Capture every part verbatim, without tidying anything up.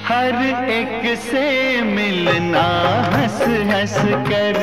हर एक से मिलना हंस हंस कर,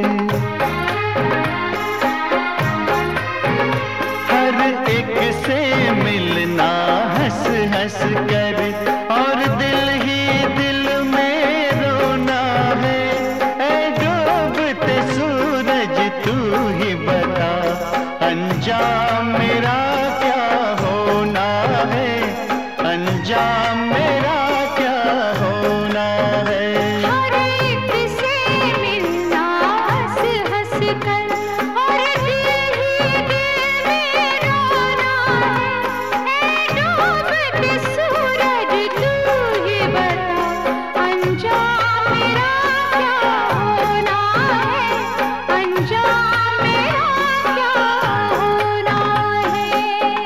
हर एक से मिलना हंस हंस कर, और दिल ही दिल में रोना है। ऐ डूबते सूरज तू ही बता, अंजाम मेरा क्या होना है, अंजाम मेरा क्या होना है। हर एक से मिलना हंस हंस कर, और दिल ही दिल में रोना है। ऐ डूबते सूरज तू ही बता, अंजाम मेरा क्या होना है, अंजाम मेरा क्या होना है।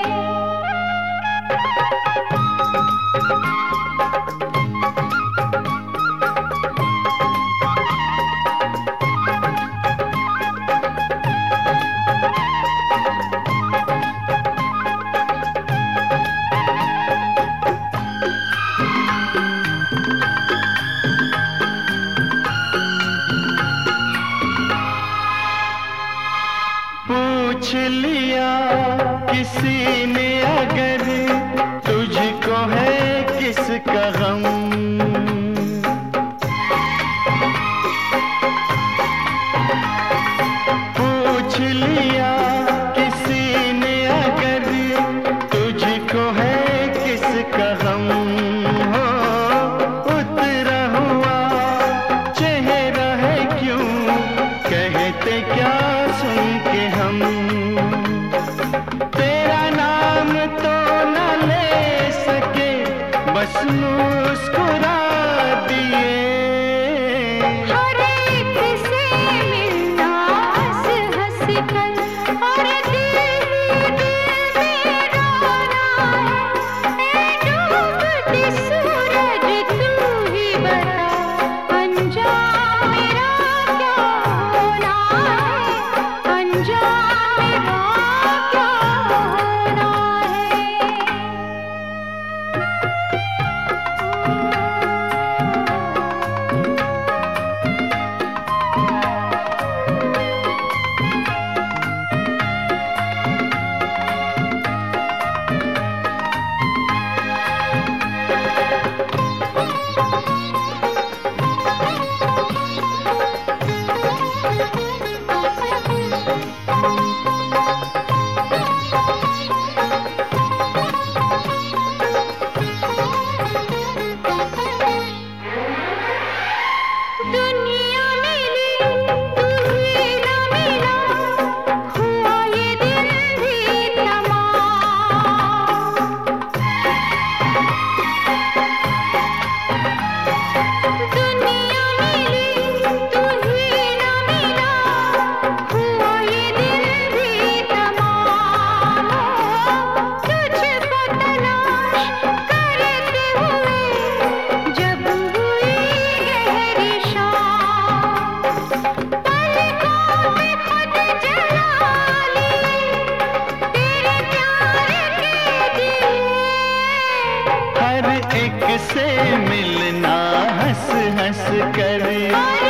पूछ लिया किसी ने अगर, तुझको है किसका गम, पूछ लिया किसी ने अगर, तुझको है किसका गम। हो उतरा हुआ चेहरा है क्यों, कहते क्या सुन के हम, तेरा नाम तो न ले सके, बस मुस्कुरा दिए। हर एक से मिलना हंस हंस कर, और दिल ही दिल में रोना है। ऐ डूबते सूरज तू ही बता, अंजाम मेरा क्या होना है, अंजाम मेरा क्या होना है। दुनिया मिली तू ही न मिला, हुआ ये दिल भी तमाम। दुनिया मिली तू ही न मिला, हुआ ये दिल भी तमाम। तुझको तलाश करते हुए जब हुई गहरी शाम, पलकों में खुद जला लिए तेरे प्यार के दिए। हर एक से मिलना हंस हंस कर,